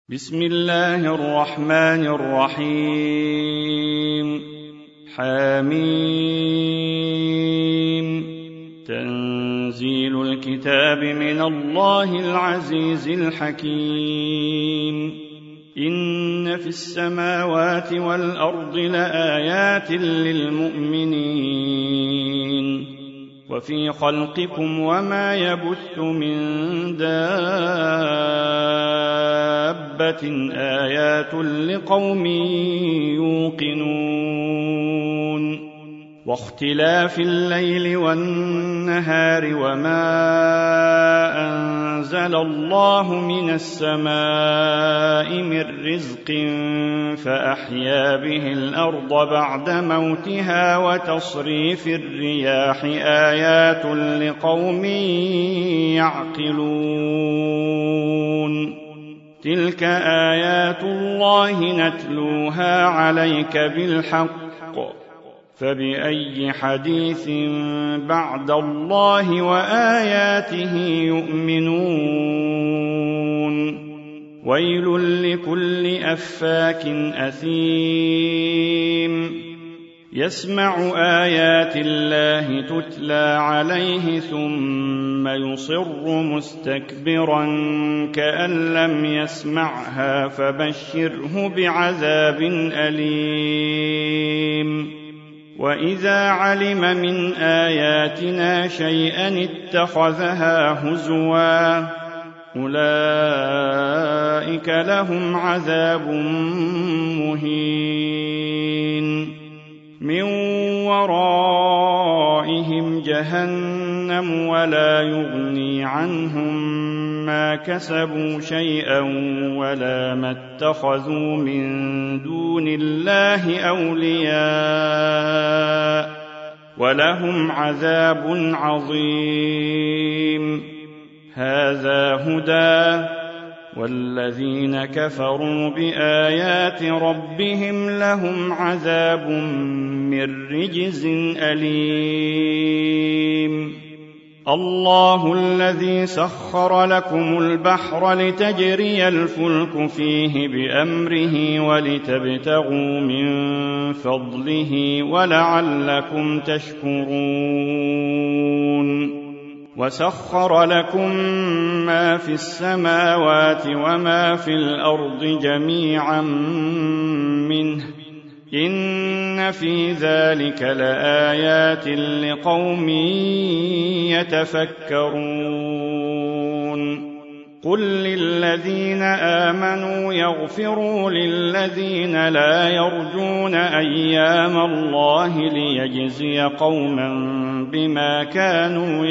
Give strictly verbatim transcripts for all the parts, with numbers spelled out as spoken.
بسم الله الرحمن الرحيم. حميم. تنزيل الكتاب من الله العزيز الحكيم. إن في السماوات والأرض لآيات للمؤمنين وفي خلقكم وما يبث من دابة آيات لقوم يوقنون واختلاف الليل والنهار وما أنزل الله من السماء من رزق فأحيا به الأرض بعد موتها وتصريف الرياح آيات لقوم يعقلون تلك آيات الله نتلوها عليك بالحق فبأي حديث بعد الله وآياته يؤمنون ويل لكل أفاك أثيم يسمع آيات الله تتلى عليه ثم يصر مستكبرا كأن لم يسمعها فبشره بعذاب أليم وإذا علم من آياتنا شيئا اتخذها هزوا أولئك لهم عذاب مهين من ورائهم جهنم ولا يغني عنهم ما كسبوا شيئا ولا ما اتخذوا من دون الله أولياء ولهم عذاب عظيم هذا هدى والذين كفروا بآيات ربهم لهم عذاب من رجز أليم الله الذي سخر لكم البحر لتجري الفلك فيه بأمره ولتبتغوا من فضله ولعلكم تشكرون وسخر لكم ما في السماوات وما في الأرض جميعا منه إن في ذلك لآيات لقوم يتفكرون قل للذين آمنوا يغفروا للذين لا يرجون أيام الله ليجزي قوما بما كانوا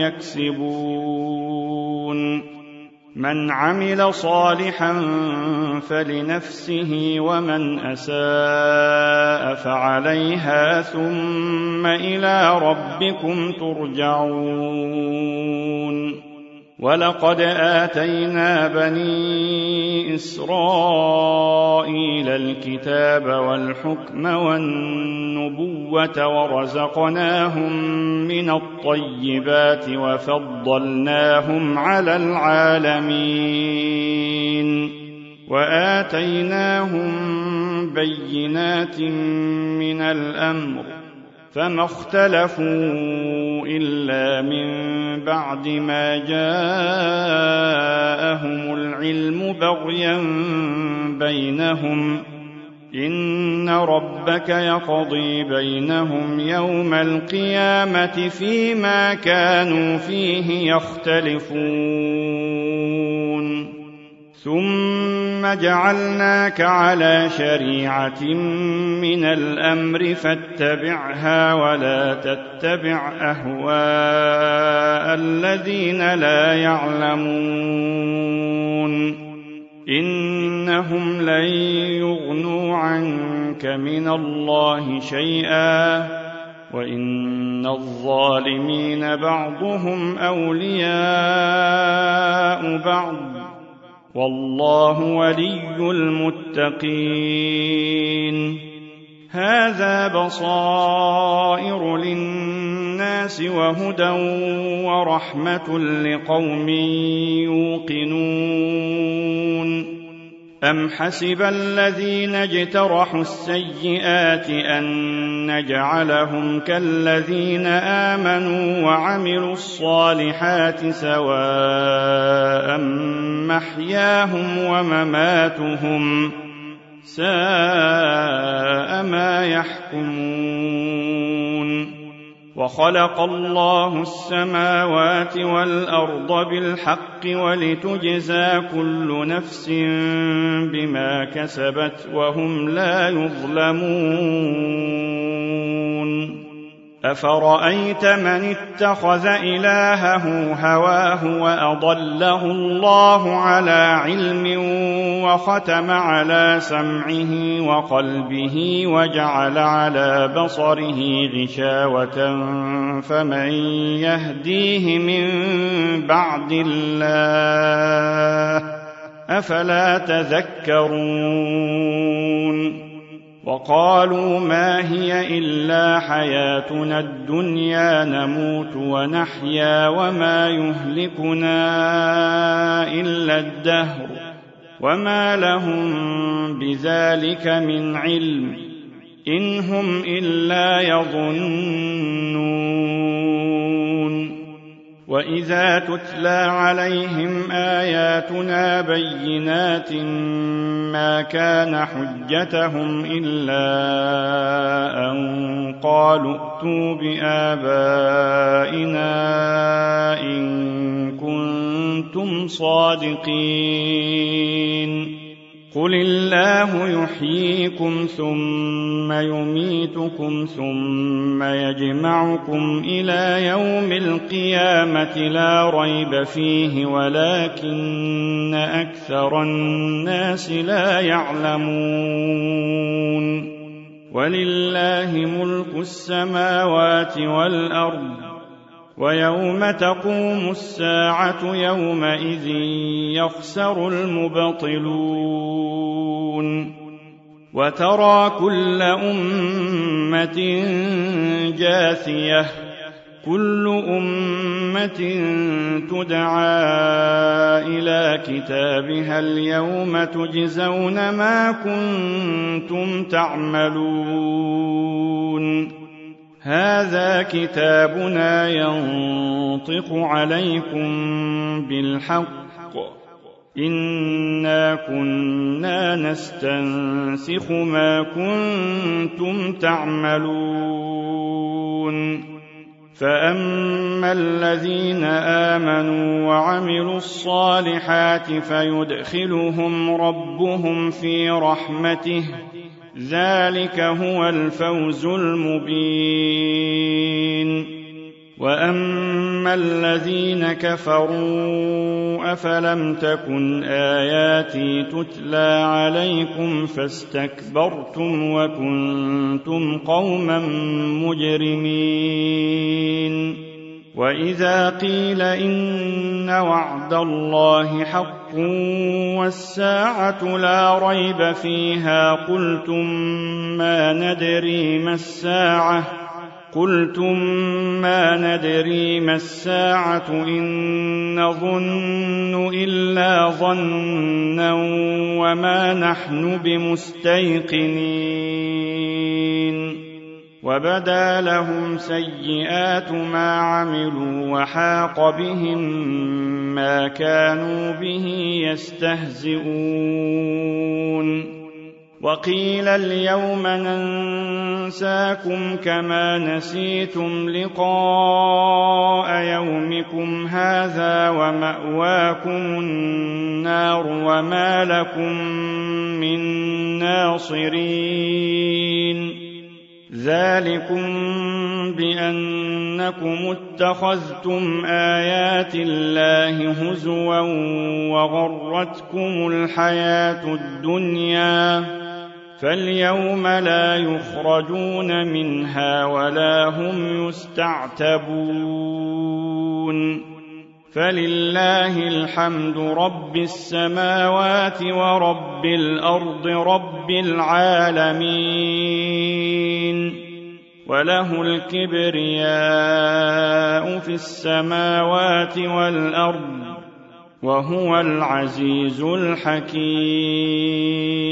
يكسبون من عمل صالحا فلنفسه ومن أساء فعليها ثم إلى ربكم ترجعون ولقد آتينا بني إسرائيل الكتاب والحكم والنبوة ورزقناهم من الطيبات وفضلناهم على العالمين وآتيناهم بينات من الأمر فما اختلفوا إلا من بعد ما جاءهم العلم بغيا بينهم إن ربك يقضي بينهم يوم القيامة فيما كانوا فيه يختلفون ثم جعلناك على شريعة من الأمر فاتبعها ولا تتبع أهواء الذين لا يعلمون إنهم لن يغنوا عنك من الله شيئا وإن الظالمين بعضهم أولياء بعض والله ولي المتقين هذا بصائر للناس وهدى ورحمة لقوم يوقنون أم حسب الذين اجترحوا السيئات أن نجعلهم كالذين آمنوا وعملوا الصالحات سواء محياهم ومماتهم ساء ما يحكمون وخلق الله السماوات والأرض بالحق ولتجزى كل نفس بما كسبت وهم لا يظلمون أفرأيت من اتخذ إلهه هواه وأضله الله على علم وختم على سمعه وقلبه وجعل على بصره غشاوة فمن يهديه من بعد الله أفلا تذكرون وقالوا ما هي إلا حياتنا الدنيا نموت ونحيا وما يهلكنا إلا الدهر وما لهم بذلك من علم إن هم إلا يظنون وإذا تتلى عليهم آياتنا بينات ما كان حجتهم إلا أن قالوا ائتوا بآبائنا إن كنتم صادقين قل الله يحييكم ثم يميتكم ثم يجمعكم إلى يوم القيامة لا ريب فيه ولكن أكثر الناس لا يعلمون ولله ملك السماوات والأرض ويوم تقوم الساعة يومئذ يخسر المبطلون وترى كل أمة جاثية كل أمة تدعى إلى كتابها اليوم تجزون ما كنتم تعملون هذا كتابنا ينطق عليكم بالحق إنا كنا نستنسخ ما كنتم تعملون فأما الذين آمنوا وعملوا الصالحات فيدخلهم ربهم في رحمته ذلك هو الفوز المبين وأما الذين كفروا أفلم تكن آياتي تتلى عليكم فاستكبرتم وكنتم قوما مجرمين وإذا قيل إن وعد الله حق والساعة لا ريب فيها قلتم ما ندري ما الساعة قلتم ما ندري ما الساعة إن نظن إلا ظنا وما نحن بمستيقنين وبدا لهم سيئات ما عملوا وحاق بهم ما كانوا به يستهزئون وقيل اليوم ننساكم كما نسيتم لقاء يومكم هذا ومأواكم النار وما لكم من ناصرين ذلكم بأنكم اتخذتم آيات الله هزوا وغرتكم الحياة الدنيا فاليوم لا يخرجون منها ولا هم يستعتبون فلله الحمد رب السماوات ورب الأرض رب العالمين وله الكبرياء في السماوات والأرض وهو العزيز الحكيم.